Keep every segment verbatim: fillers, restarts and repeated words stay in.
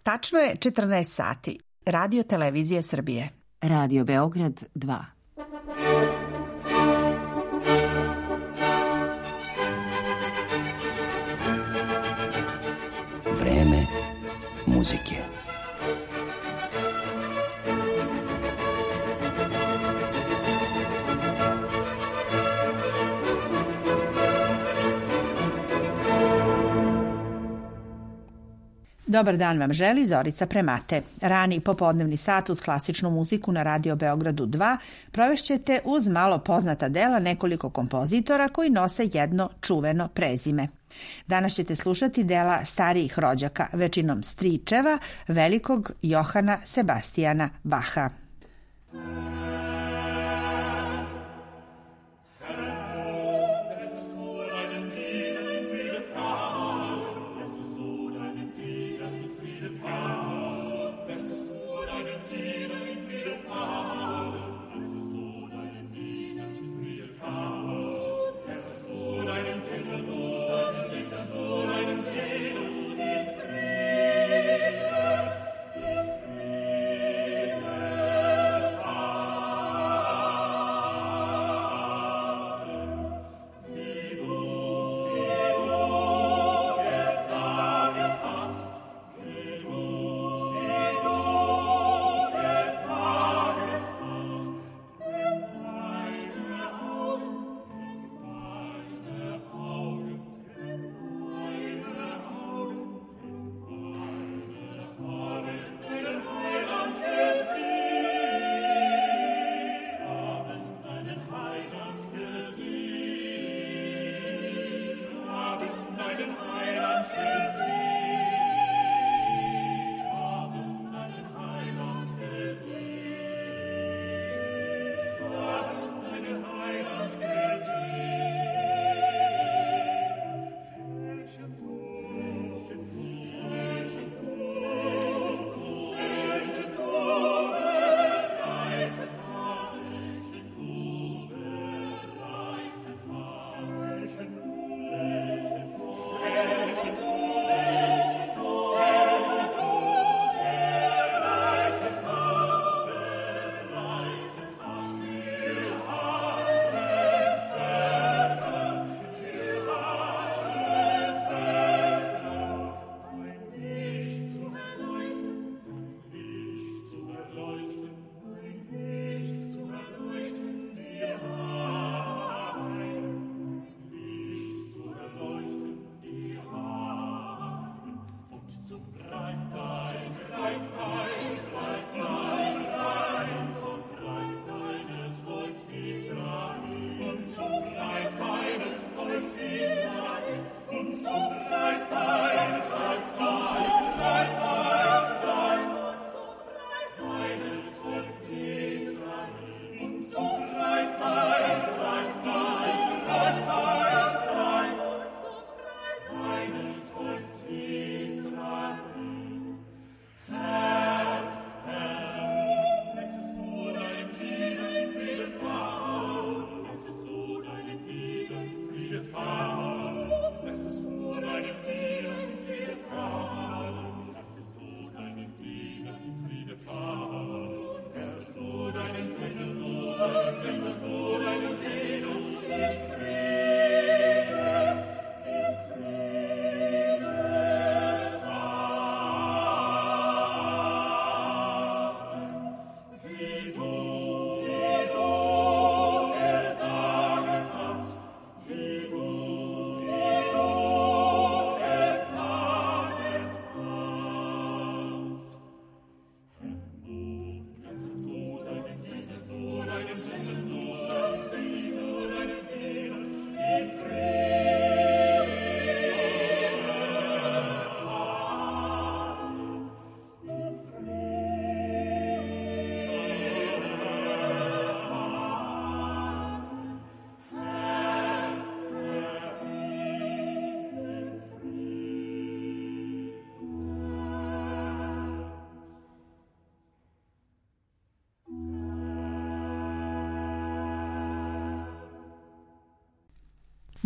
Tačno je četrnaest sati. Radio Televizije Srbije. Radio Beograd dva. Vreme muzike. Dobar dan vam želi Zorica Premate. Rani popodnevni sat uz klasičnu muziku na Radio Beogradu dva provešćete uz malo poznata dela nekoliko kompozitora koji nose jedno čuveno prezime. Danas ćete slušati dela starijih rođaka, većinom stričeva, velikog Johana Sebastijana Bacha. Friede,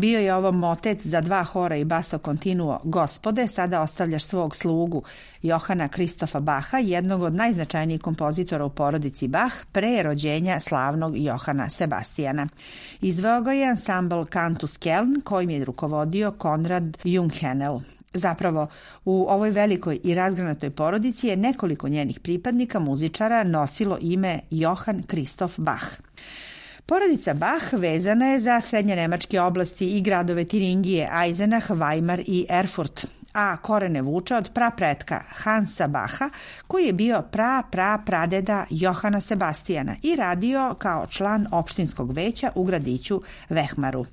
Bio je ovo motet za dva hora i baso kontinuo Gospode, sada ostavljaš svog slugu Johana Kristofa Baha, jednog od najznačajnijih kompozitora u porodici Bach, pre rođenja slavnog Johana Sebastijana. Izveo ga je ansambl Cantus Keln, kojim je rukovodio Konrad Junghenel. Zapravo, u ovoj velikoj i razgranatoj porodici je nekoliko njenih pripadnika, muzičara, nosilo ime Johann Christoph Bach. Porodica Bach vezana je za srednje nemačke oblasti i gradove Tiringije, Eisenach, Weimar i Erfurt, a korene vuče od prapretka Hansa Bacha, koji je bio pra pra pradeda Johana Sebastijana i radio kao član opštinskog veća u gradiću Vehmaru.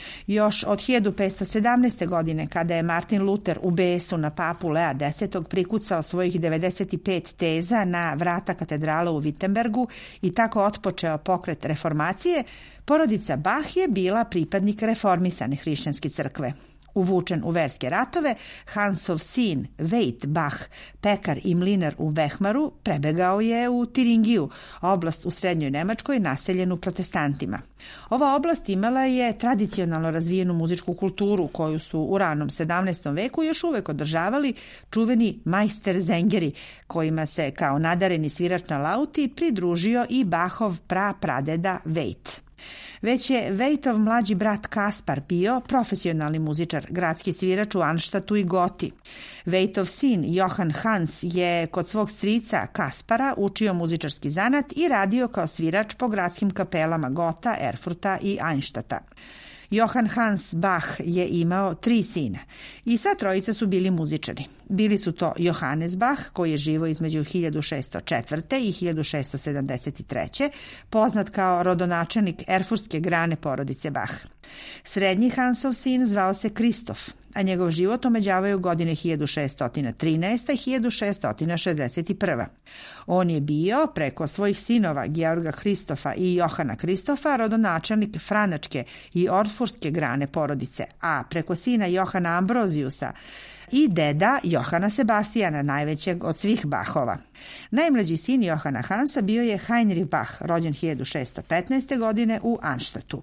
Još od hiljadu petsto sedamnaeste. godine, kada je Martin Luther u besu na papu Lea desetog prikucao svojih devedeset pet teza na vrata katedrale u Wittenbergu i tako otpočeo pokret reformacije, porodica Bach je bila pripadnik reformisane hrišćanske crkve. Uvučen u verske ratove, Hansov sin Veit Bach, pekar i mlinar u Vehmaru, prebegao je u Tiringiju, oblast u srednjoj Nemačkoj naseljenu protestantima. Ova oblast imala je tradicionalno razvijenu muzičku kulturu koju su u ranom sedamnaestom. veku još uvek održavali čuveni Meisterzengeri, kojima se kao nadareni svirač na lauti pridružio i Bachov pra pradeda Veit. Već je Veitov mlađi brat Kaspar bio profesionalni muzičar, gradski svirač u Arnštatu i Goti. Veitov sin Johann Hans je kod svog strica Kaspara učio muzičarski zanat i radio kao svirač po gradskim kapelama Gota, Erfurta i Arnštata. Johann Hans Bach je imao tri sina i sva trojica su bili muzičari. Bili su to Johannes Bach, koji je živio između hiljadu šeststo četvrte. i hiljadu šeststo sedamdeset treće. poznat kao rodonačelnik erfurtske grane porodice Bach. Srednji Hansov sin zvao se Kristof, a njegov život omeđavaju godine hiljadu šeststo trinaesta. i hiljadu šeststo šezdeset prva. On je bio, preko svojih sinova Georga Kristofa i Johana Kristofa, rodonačelnik franačke i ortfurtske grane porodice, a preko sina Johana Ambroziusa i deda Johana Sebastijana, najvećeg od svih Bachova. Najmlađi sin Johana Hansa bio je Heinrich Bach, rođen hiljadu šeststo petnaeste. godine u Arnštatu.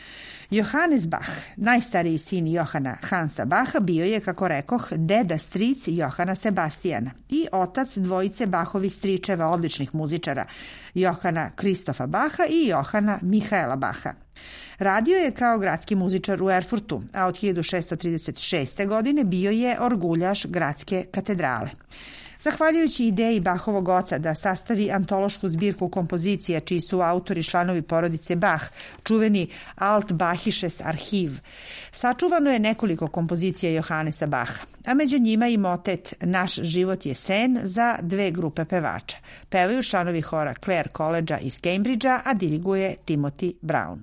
Johannes Bach, najstariji sin Johana Hansa Bacha, bio je, kako rekoh, deda stric Johana Sebastijana i otac dvojice Bachovih stričeva, odličnih muzičara, Johana Kristofa Bacha i Johana Mihaela Bacha. Radio je kao gradski muzičar u Erfurtu, a od hiljadu šeststo trideset šeste. godine bio je orguljaš gradske katedrale. Zahvaljujući ideji Bachovog oca da sastavi antološku zbirku kompozicija čiji su autori članovi porodice Bach, čuveni Altbachisches Archiv, sačuvano je nekoliko kompozicija Johannesa Bacha, a među njima i motet Naš život je sen za dve grupe pevača. Pevaju članovi hora Clare Collegea iz Cambridgea, a diriguje Timothy Brown.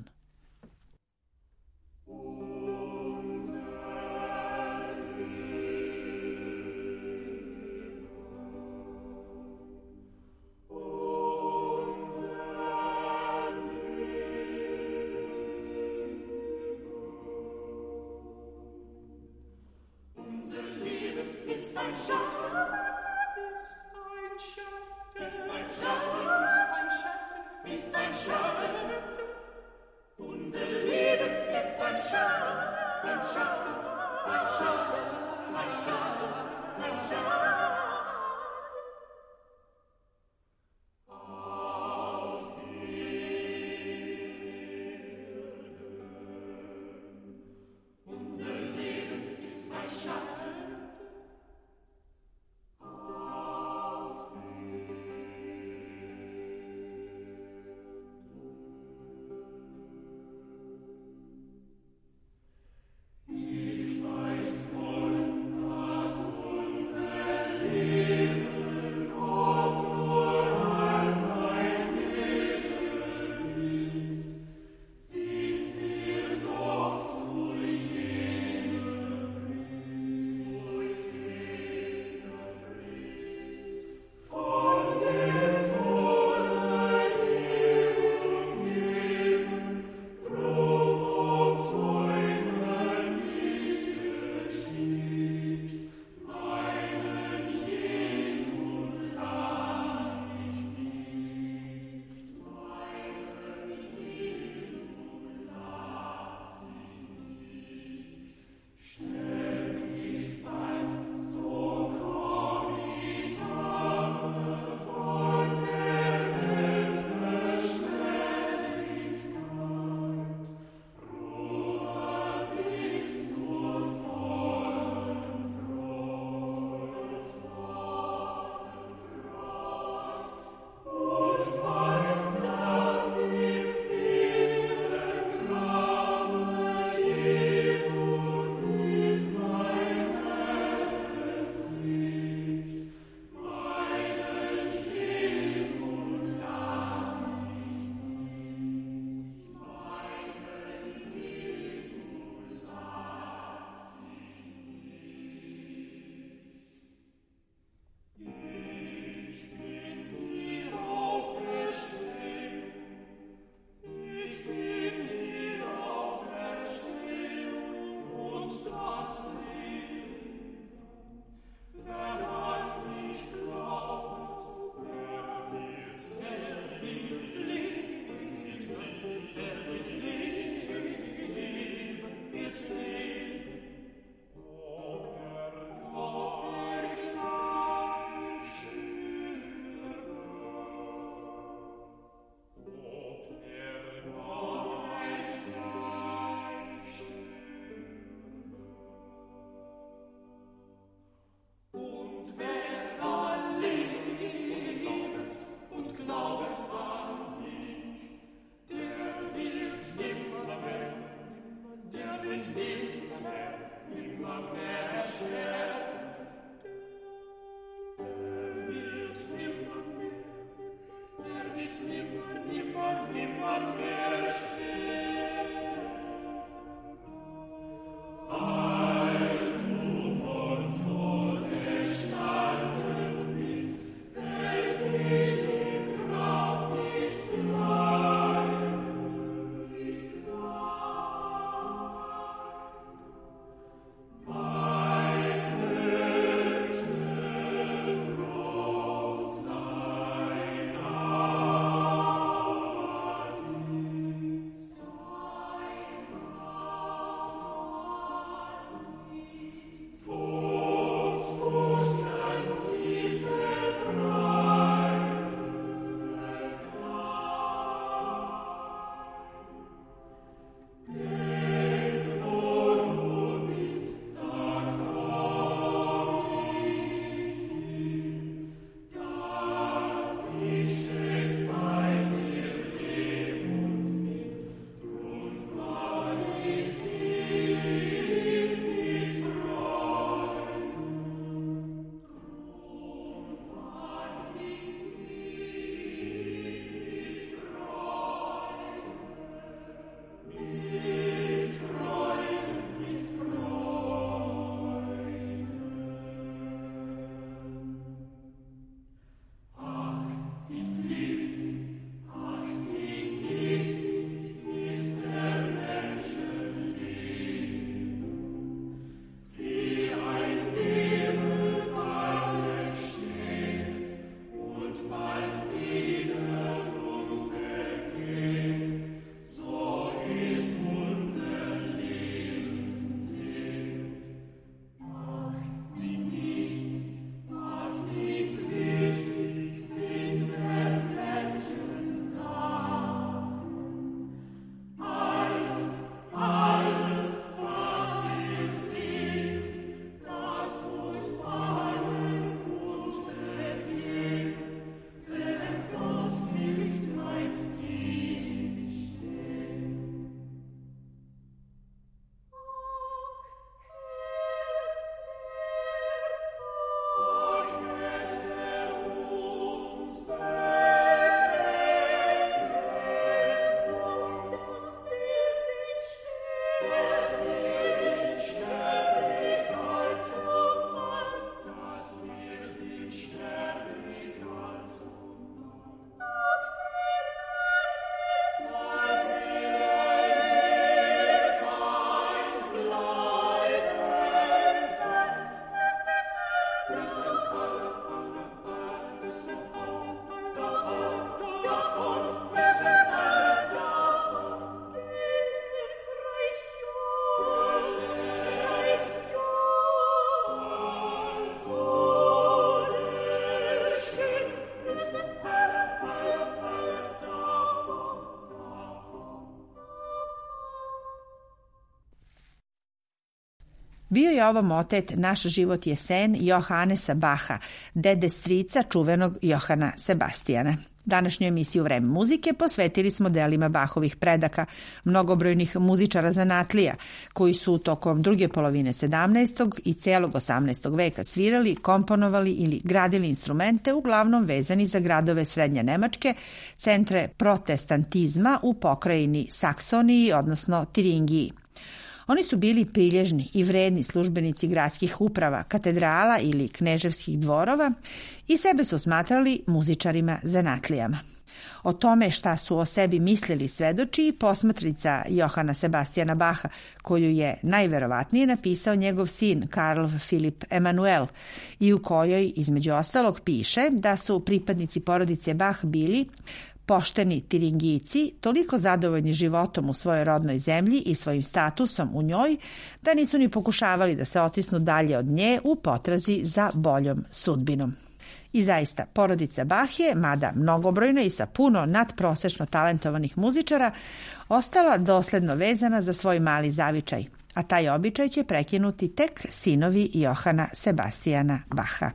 Bio je ovo motet Naš život je sen Johannesa Baha, dede strica čuvenog Johana Sebastijana. Današnju emisiju Vreme muzike posvetili smo delima Bahovih predaka, mnogobrojnih muzičara zanatlija, koji su tokom druge polovine sedamnaestog i celog osamnaestog veka svirali, komponovali ili gradili instrumente, uglavnom vezani za gradove Srednje Nemačke, centre protestantizma u pokrajini Saksoniji, odnosno Tiringiji. Oni su bili prilježni i vredni službenici gradskih uprava, katedrala ili kneževskih dvorova i sebe su smatrali muzičarima zanatlijama. O tome šta su o sebi mislili svedoči i posmatrica Johana Sebastijana Baha, koju je najverovatnije napisao njegov sin Karl Filip Emanuel i u kojoj između ostalog piše da su pripadnici porodice Bach bili pošteni Tiringijci, toliko zadovoljni životom u svojoj rodnoj zemlji i svojim statusom u njoj, da nisu ni pokušavali da se otisnu dalje od nje u potrazi za boljom sudbinom. I zaista, porodica Bach je, mada mnogobrojna i sa puno nadprosečno talentovanih muzičara, ostala dosledno vezana za svoj mali zavičaj, a taj običaj će prekinuti tek sinovi Johana Sebastijana Baha.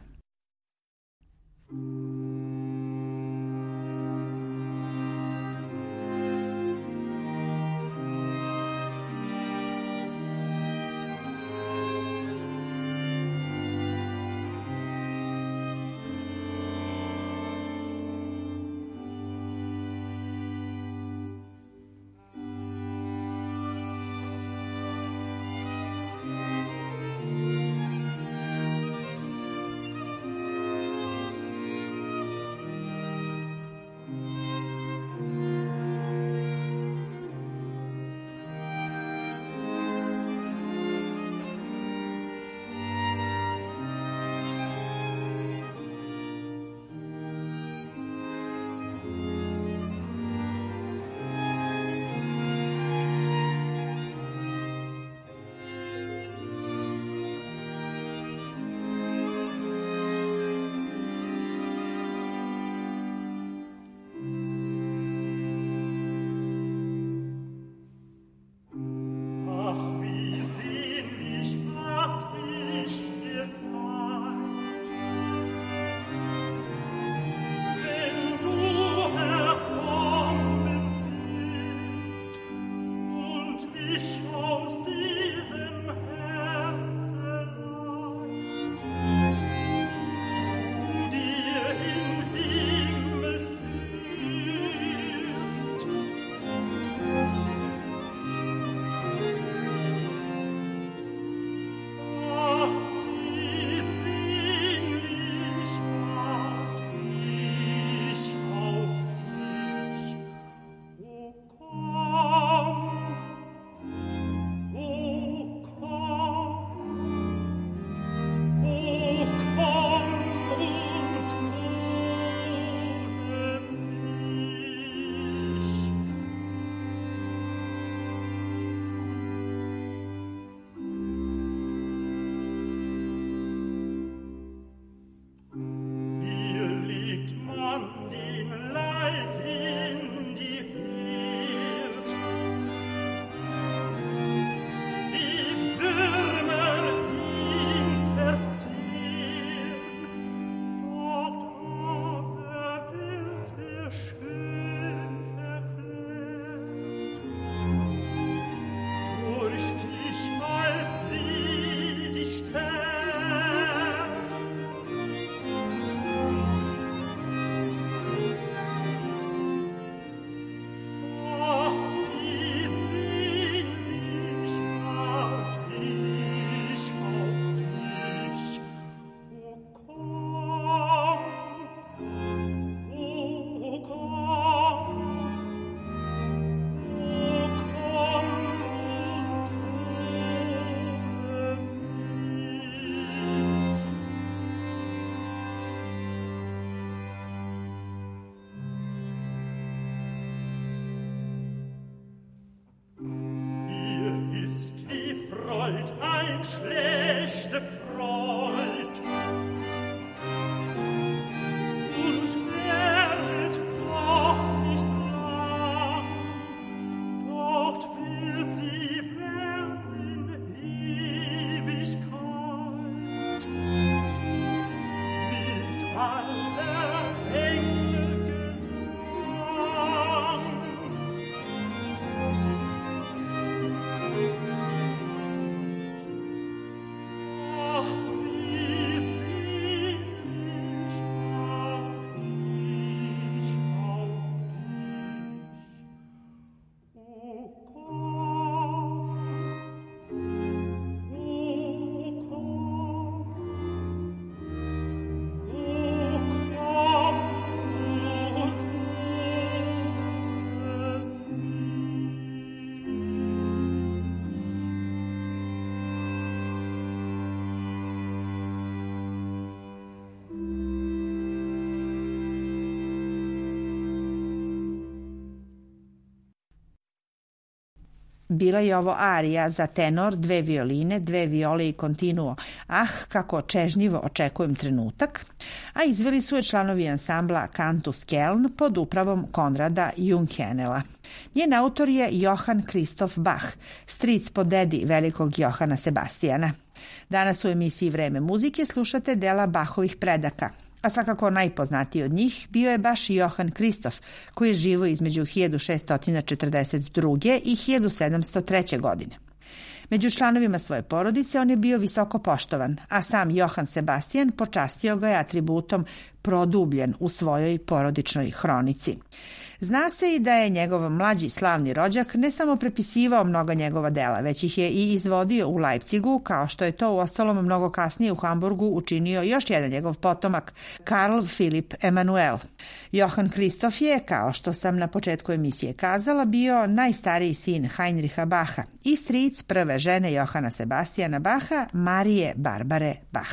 bila je ovo arija za tenor, dve violine, dve viole i continuo Ah, kako čežnjivo očekujem trenutak, a izveli su je članovi ansambla Cantus Keln pod upravom Konrada Junghenela. Njen autor je Johann Christoph Bach, stric po dedi velikog Johana Sebastijana. Danas u emisiji Vreme muzike slušate dela Bachovih predaka, a svakako najpoznatiji od njih bio je baš Johann Christoph, koji je živo između hiljadu šeststo četrdeset druge. i hiljadu sedamsto treće. godine. Među članovima svoje porodice on je bio visoko poštovan, a sam Johann Sebastian počastio ga je atributom produbljen u svojoj porodičnoj hronici. Zna se i da je njegov mlađi slavni rođak ne samo prepisivao mnoga njegova dela, već ih je i izvodio u Leipzigu, kao što je to uostalom mnogo kasnije u Hamburgu učinio još jedan njegov potomak, Karl Philipp Emanuel. Johann Christoph je, kao što sam na početku emisije kazala, bio najstariji sin Heinricha Bacha i stric prve žene Johana Sebastijana Bacha, Marije Barbare Bach.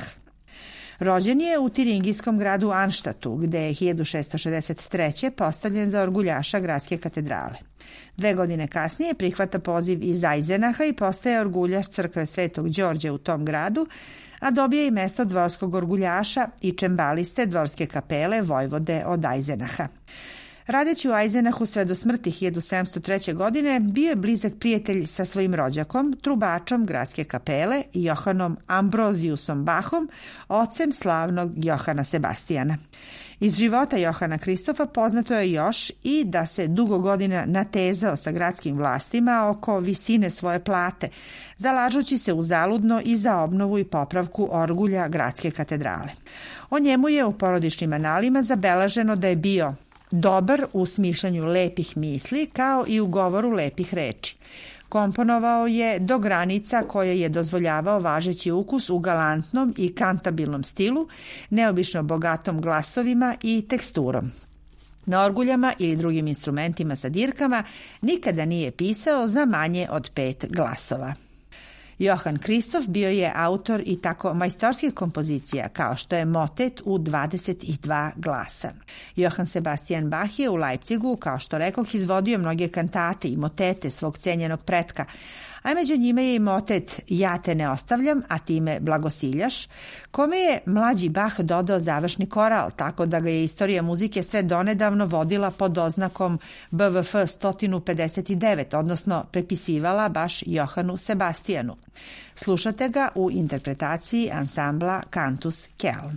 Rođen je u tiringijskom gradu Arnštatu, gde je hiljadu šeststo šezdeset treće. postavljen za orguljaša gradske katedrale. Dve godine kasnije prihvata poziv iz Eisenaha i postaje orguljaš crkve Svetog Đorđa u tom gradu, a dobije i mesto dvorskog orguljaša i čembaliste dvorske kapele Vojvode od Eisenaha. Radeći u Eisenahu sve do smrti hiljadu sedamsto treće. godine, bio je blizak prijatelj sa svojim rođakom, trubačom gradske kapele, Johannom Ambroziusom Bachom, ocem slavnog Johana Sebastijana. Iz života Johana Kristofa poznato je još i da se dugo godina natezao sa gradskim vlastima oko visine svoje plate, zalažući se uzaludno i za obnovu i popravku orgulja gradske katedrale. O njemu je u porodičnim analima zabeleženo da je bio dobar u smišljanju lepih misli, kao i u govoru lepih reči. Komponovao je do granica koje je dozvoljavao važeći ukus u galantnom i kantabilnom stilu, neobično bogatom glasovima i teksturom. Na orguljama ili drugim instrumentima sa dirkama nikada nije pisao za manje od pet glasova. Johann Christoph bio je autor i tako majstorskih kompozicija kao što je motet u dvadeset dva glasa. Johann Sebastian Bach je u Leipzigu, kao što rekoh, izvodio mnoge kantate i motete svog cenjenog pretka, a među njime je i motet Ja te ne ostavljam, a ti me blagosiljaš, kome je mlađi Bach dodao završni koral, tako da ga je istorija muzike sve donedavno vodila pod oznakom B V F sto pedeset devet, odnosno prepisivala baš Johannu Sebastijanu. Slušate ga u interpretaciji ansambla Cantus Keln.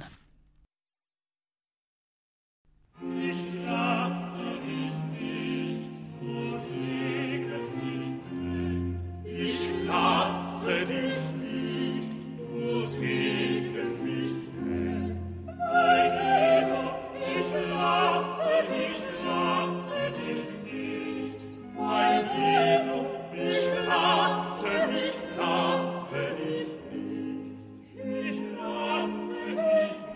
Lasse dich nicht, du segnest mich schnell. Mein Jesu, ich lasse dich, lasse dich nicht. Mein Jesu, ich lasse dich, lasse dich nicht. Ich lasse dich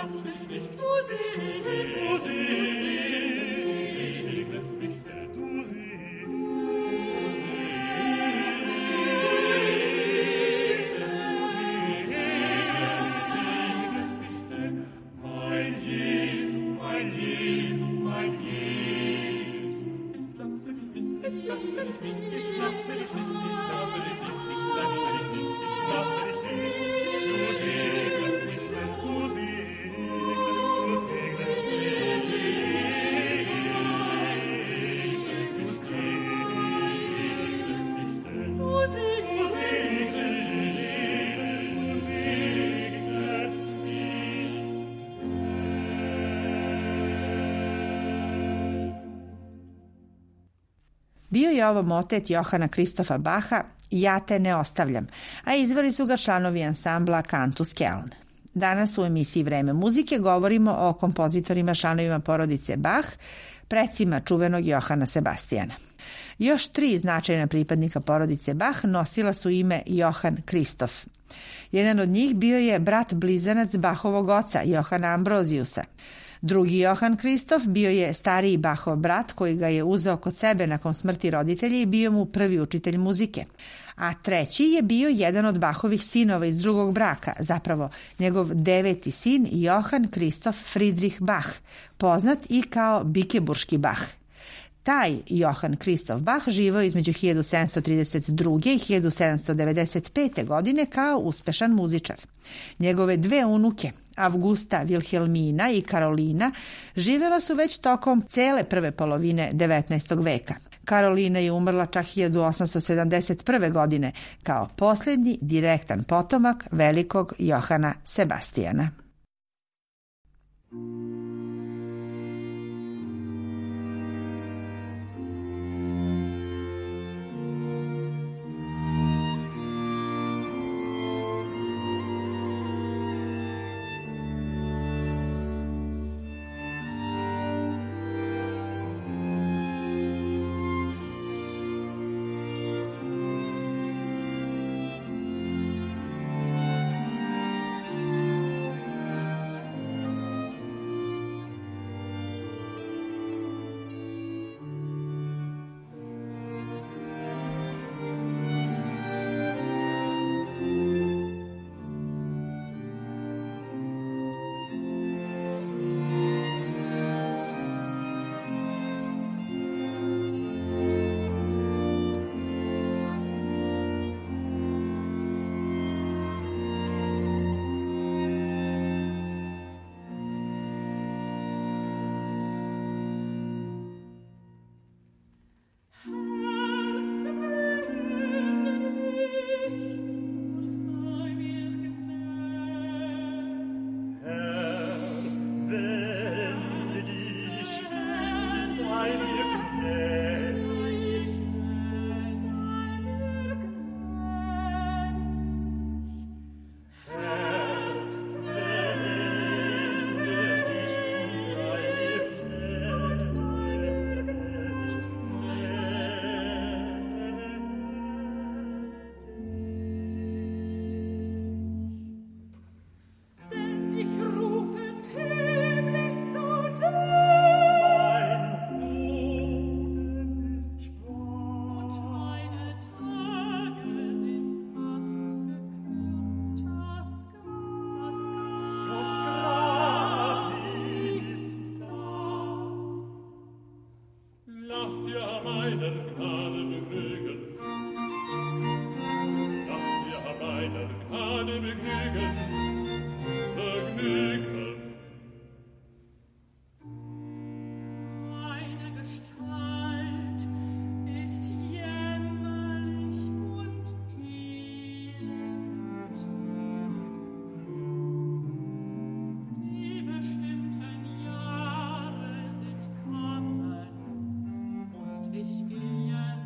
Bio je ovo motet Johana Kristofa Baha Ja te ne ostavljam, a izveli su ga članovi ansambla Cantus Keln. Danas u emisiji Vreme muzike govorimo o kompozitorima članovima porodice Bach, precima čuvenog Johana Sebastijana. Još tri značajna pripadnika porodice Bach nosila su ime Johann Kristof. Jedan od njih bio je brat blizanac Bachovog oca, Johana Ambroziusa. Drugi Johann Kristof bio je stariji Bachov brat koji ga je uzeo kod sebe nakon smrti roditelja i bio mu prvi učitelj muzike. A treći je bio jedan od Bachovih sinova iz drugog braka, zapravo njegov deveti sin Johann Kristof Friedrich Bach, poznat i kao Bikeburški Bach. Taj Johann Kristof Bach živao između hiljadu sedamsto trideset druge. i hiljadu sedamsto devedeset pete. godine kao uspešan muzičar. Njegove dve unuke, Augusta Wilhelmina i Karolina, živjela su već tokom cele prve polovine devetnaestog veka. Karolina je umrla čak hiljadu osamsto sedamdeset prve. godine kao posljednji direktan potomak velikog Johana Sebastijana. Ich gehe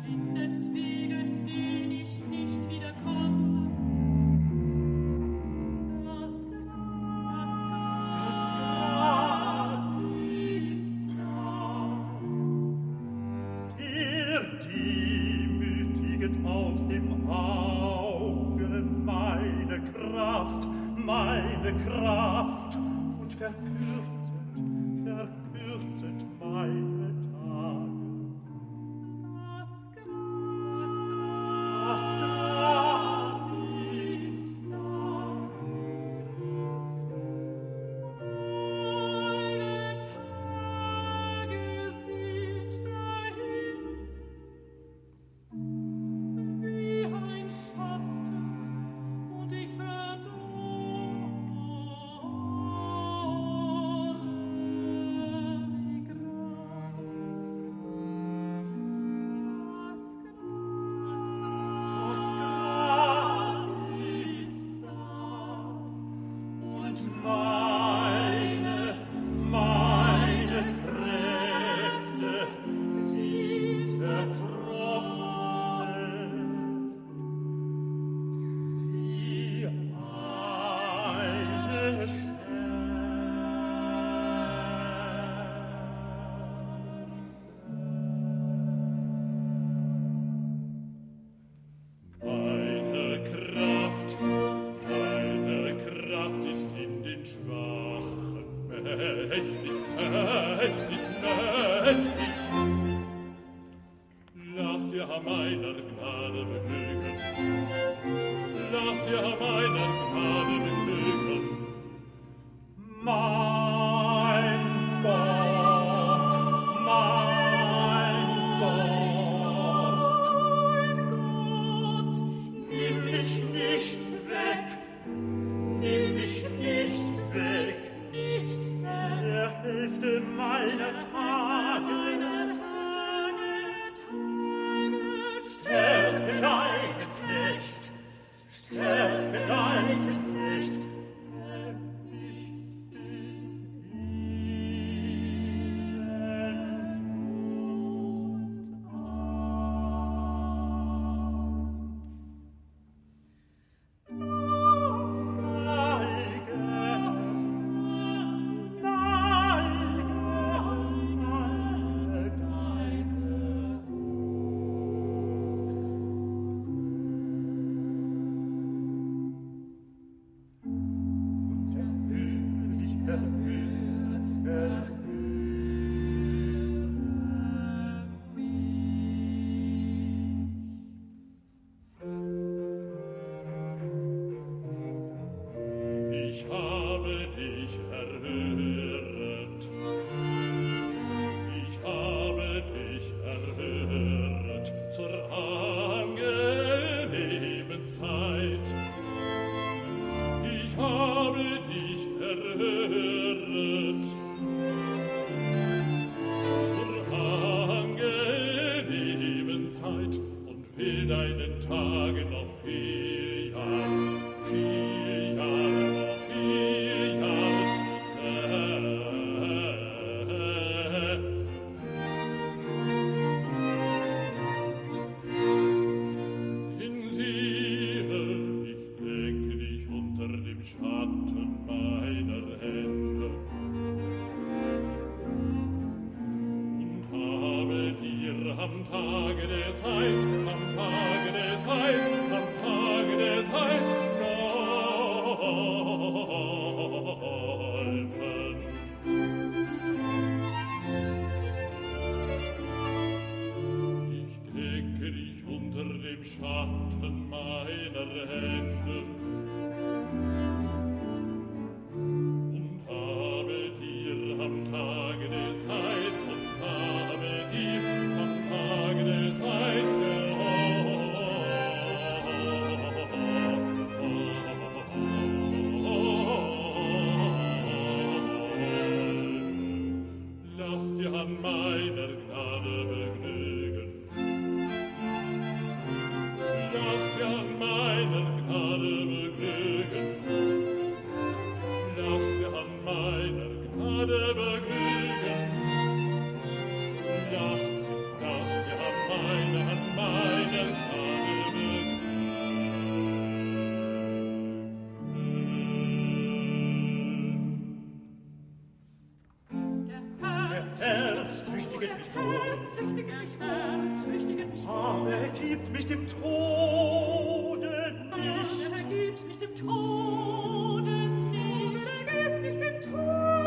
Tode nicht, er gibt mich dem Tode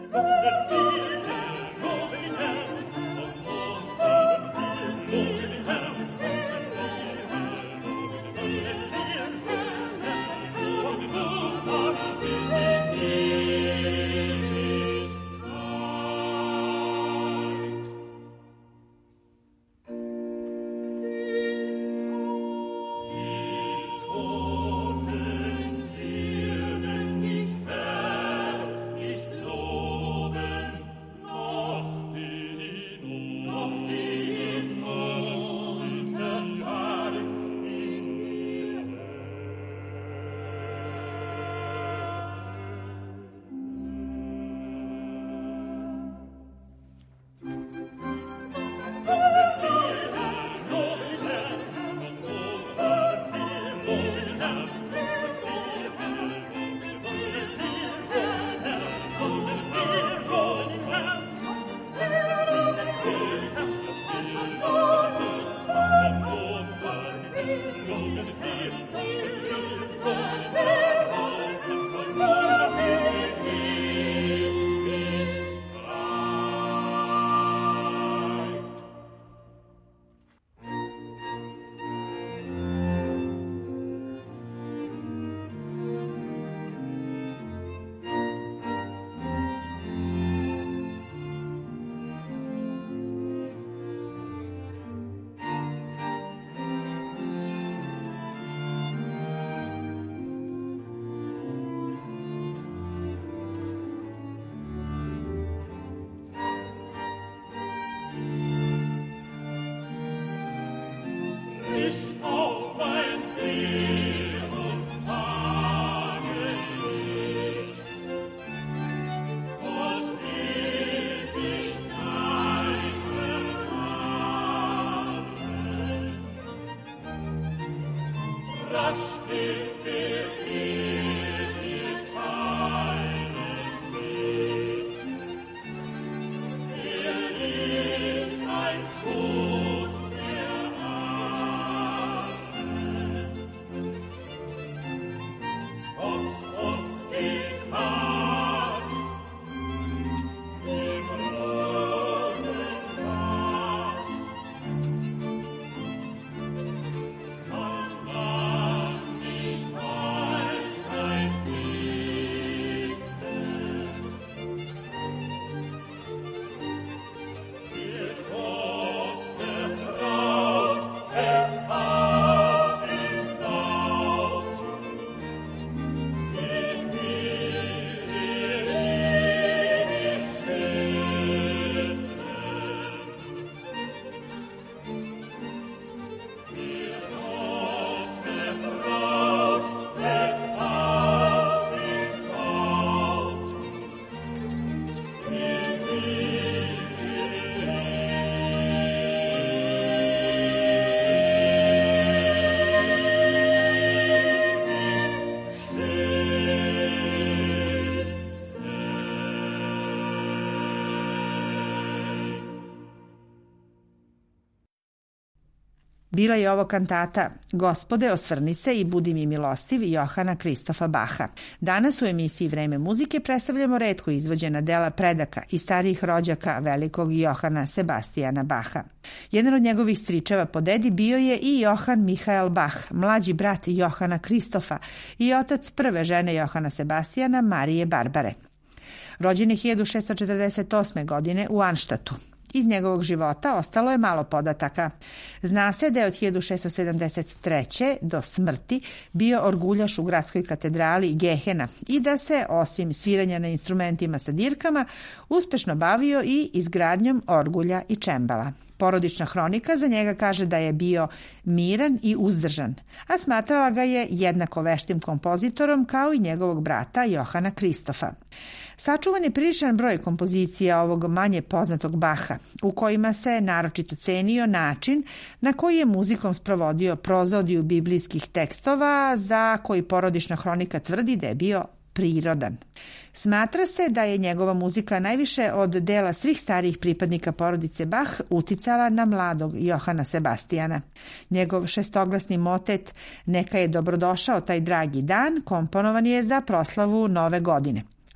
Bila je ovo kantata Gospode, osvrni se i budi mi milostiv Johana Kristofa Baha. Danas u emisiji Vreme muzike predstavljamo retko izvođena dela predaka i starijih rođaka velikog Johana Sebastijana Baha. Jedan od njegovih stričeva po dedi bio je i Johan Mihael Bach, mlađi brat Johana Kristofa i otac prve žene Johana Sebastijana, Marije Barbare. Rođen je hiljadu šessto četrdeset osme. godine u Arnštatu. Iz njegovog života ostalo je malo podataka. Zna se da je od hiljadu šessto sedamdeset treće. do smrti bio orguljaš u gradskoj katedrali Gehena i da se, osim sviranja na instrumentima sa dirkama, uspešno bavio i izgradnjom orgulja i čembala. Porodična hronika za njega kaže da je bio miran i uzdržan, a smatrala ga je jednako veštim kompozitorom kao i njegovog brata Johana Kristofa. Sačuvan je priličan broj kompozicija ovog manje poznatog Baha, u kojima se naročito cenio način na koji je muzikom sprovodio prozodiju biblijskih tekstova, za koji porodična hronika tvrdi da je bio prirodan. Smatra se da je njegova muzika najviše od dela svih starijih pripadnika porodice Bach uticala na mladog Johana Sebastijana. Njegov šestoglasni motet Neka je dobrodošao taj dragi dan komponovan je za proslavu Nove godine,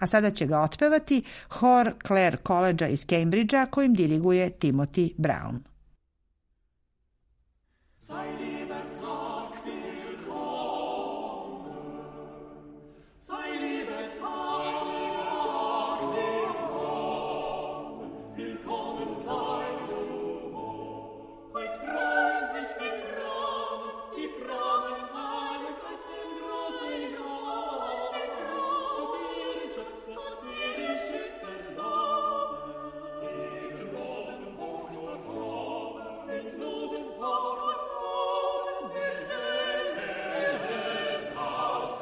A sada će ga otpevati hor Clare Collegea iz Cambridgea kojim diriguje Timothy Brown. Sei lieber Tag willkommen, sei lieber Tag willkommen, willkommen sei du. Heut freuen sich die Frauen, die Frauen alle seit dem großen Gott, aus ihren Schöpfer, ihren Schöpfer Namen, in Loben hoch verkommen, in Loben hoch verkommen, der Herres Haus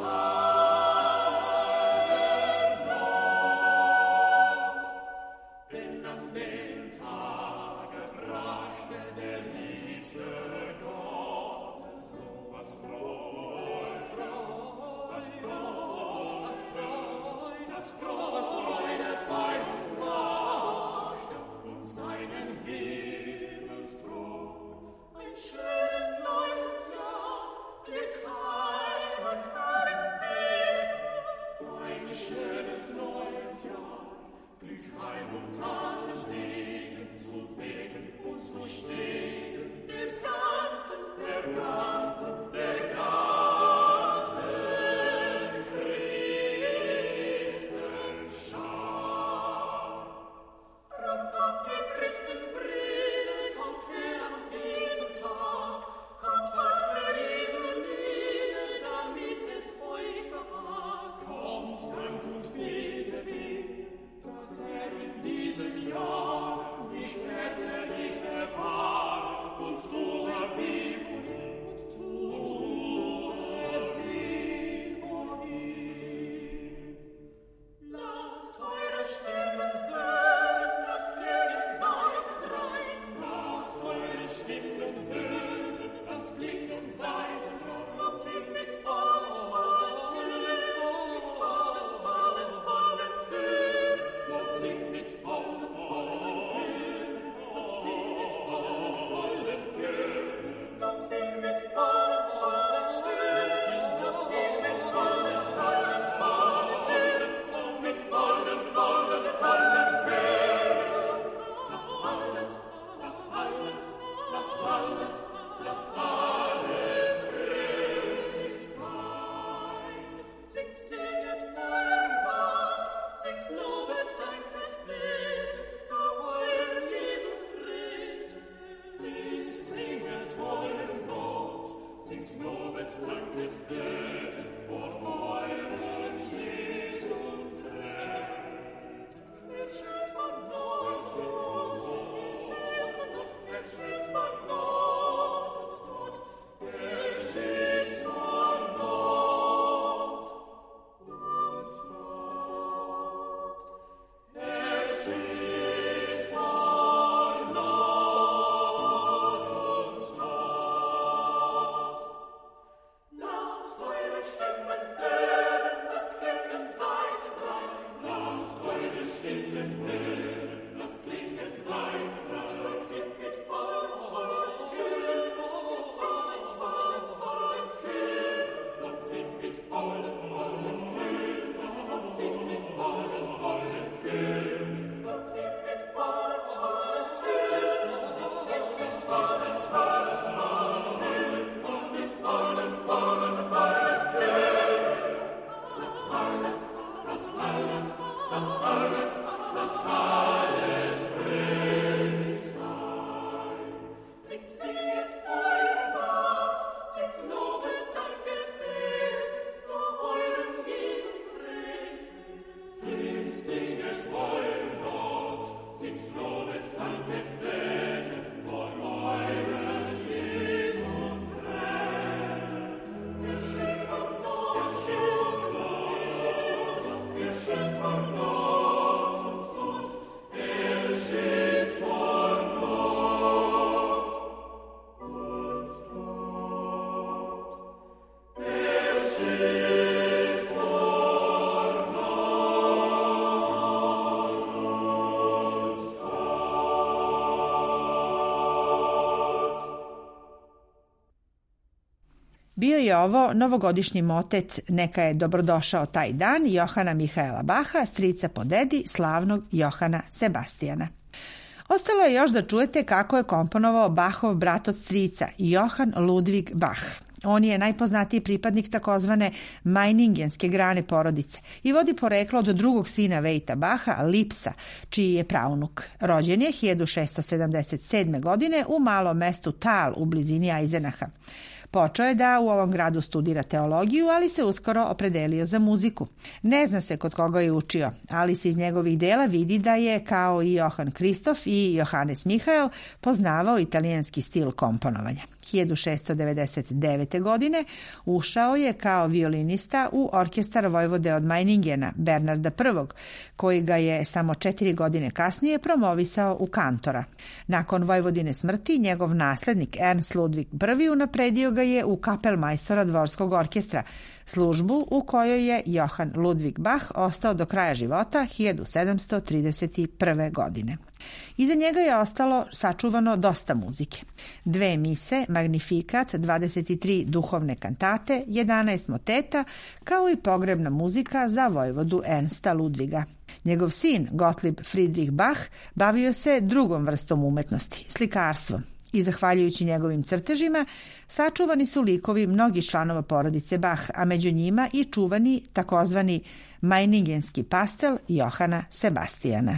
Gott. Denn an dem Tage brachte der liebste Gottes Sohn was Freude, was Freude, was Freude, was Freude, was Freude bei uns brachte und seinen Himmelsthron. Ein schönes neues Jahr, Glück, Heil und allen Segen. Ein schönes neues Jahr, Glück, Heil und allen Segen, zu wegen und zu stehen, der ganzen, der ganzen, der ganzen Christenschar. Drum kommt ihr Christenbrüder, kommt her an diesem Tag, kommt bald für Jesu nieder, damit es euch behagt. Kommt, dankt und betet ihn, dass er in diesem Jahr dich rette, dich bewahre und tue wie von ihm, und tue wie von ihm. Lasst eure Stimmen hören, lasst klingen Seiten drei. Lasst eure Stimmen hören, lasst klingen Seiten drei. Kommt hin mit vollen, vollen, vollen, vollen, vollen, vollen Hören. Kommt hin mit vollen, vollen Hören. Kommt hin mit vollen, vollen Hören. Kommt hin mit vollen, vollen Hören. Kommt hin mit vollen, vollen, vollen Hören. Kommt mit vollen, vollen, vollen Hören. Lasst alles, lasst alles, lasst alles, lasst alles ruhig sein. Singt, singet euren Gott, singt Lobes, danket, betet, zu eurem Jesu tretet. Singt, singet euren Gott, singt Lobet, danket, betet, vor eurem Jesu tretet. Er schützt von Not, schützt von Tod, er schützt von Not, er schützt von Not und Tod, er schützt von Not und Tod. Er schützt von Not und Tod. Lasst eure Stimmen hören, lasst klingen Seiten drei. Lasst eure Stimmen hören, lasst klingen Seiten drei. Läuft hin mit vollen, vollen Chören, vollen, vollen, vollen Chören. Läuft hin mit vollen, vollen Chören, läuft hin mit vollen, vollen Chören. Läuft hin mit vollen, vollen Chören, läuft hin mit vollen, vollen, vollen Chören. Und mit vollen, vollen, vollen Chören. Lasst alles, lasst alles, lasst alles, lasst alles fröhlich Bio je ovo novogodišnji motet Neka je dobrodošao taj dan Johana Mihaela Baha, strica po dedi slavnog Johana Sebastijana. Ostalo je još da čujete kako je komponovao Bachov brat od strica, Johann Ludwig Bach. On je najpoznatiji pripadnik takozvane Meiningenske grane porodice i vodi poreklo od drugog sina Vejta Baha, Lipsa, čiji je praunuk. Rođen je hiljadu šessto sedamdeset sedme. godine u malom mestu Tal u blizini Eisenacha. Počeo je da u ovom gradu studira teologiju, ali se uskoro opredelio za muziku. Ne zna se kod koga je učio, ali se iz njegovih dela vidi da je, kao i Johann Kristof i Johannes Mihael, poznavao italijanski stil komponovanja. hiljadu šessto devedeset devete. godine ušao je kao violinista u orkestar vojvode od Meiningena, Bernarda prvog. koji ga je samo četiri godine kasnije promovisao u kantora. Nakon vojvodine smrti, njegov naslednik Ernst Ludwig prvi. unapredio ga je u kapelmajstora dvorskog orkestra, službu u kojoj je Johann Ludwig Bach ostao do kraja života hiljadu sedamsto trideset prve. godine. Iza njega je ostalo sačuvano dosta muzike. Dve mise, Magnificat, dvadeset tri duhovne kantate, jedanaest moteta, kao i pogrebna muzika za vojvodu Ernsta Ludviga. Njegov sin, Gottlieb Friedrich Bach, bavio se drugom vrstom umetnosti, slikarstvom. I zahvaljujući njegovim crtežima, sačuvani su likovi mnogih članova porodice Bach, a među njima i čuvani takozvani Meiningenski pastel Johana Sebastijana.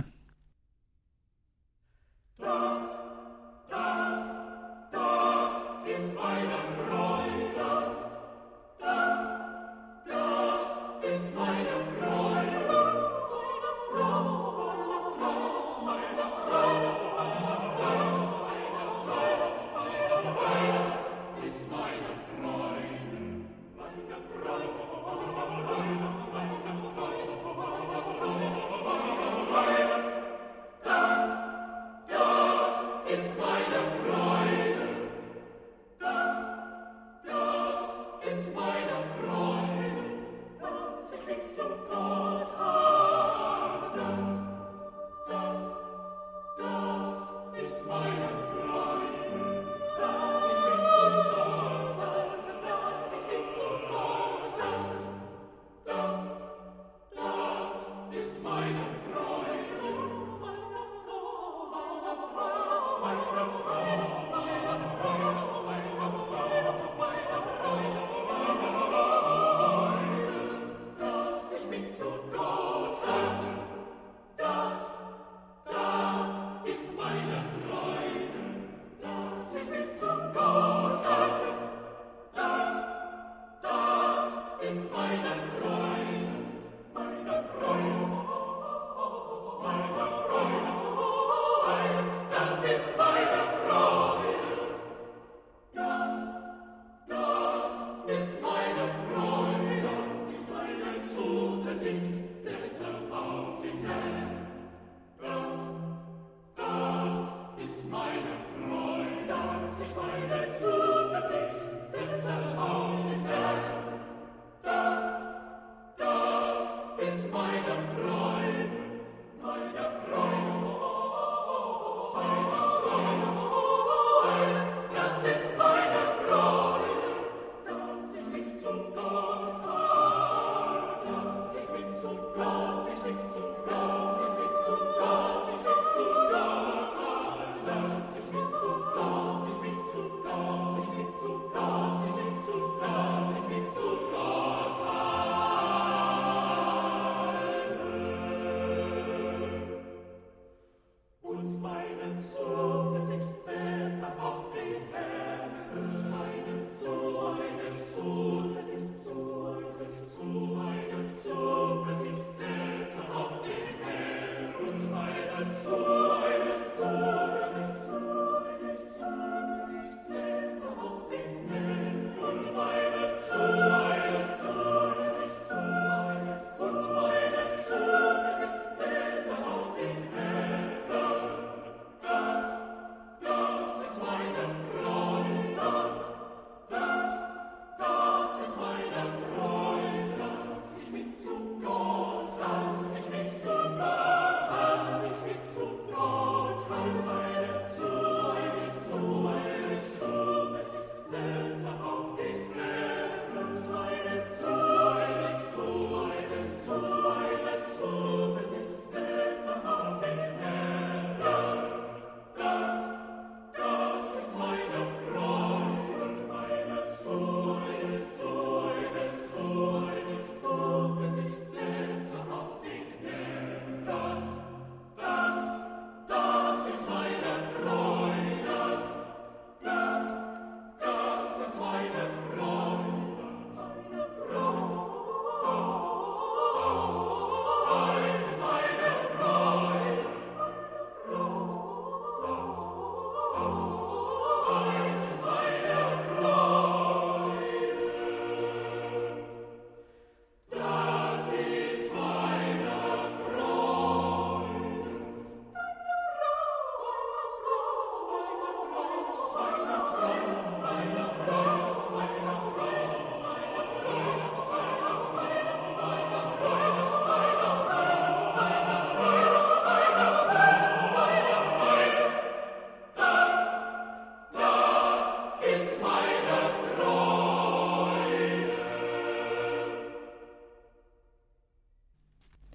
Zu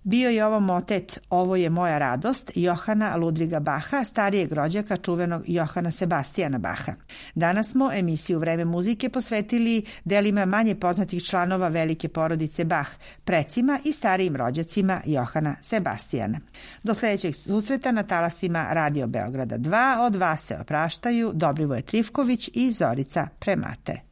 Bio je ovo motet Ovo je moja radost Johana Ludviga Baha, starijeg rođaka čuvenog Johana Sebastijana Baha. Danas smo emisiju Vreme muzike posvetili delima manje poznatih članova velike porodice Bach, precima i starijim rođacima Johana Sebastijana. Do sledećeg susreta na talasima Radio Beograda dva od vas se opraštaju Dobrivoje Trifković i Zorica Premate.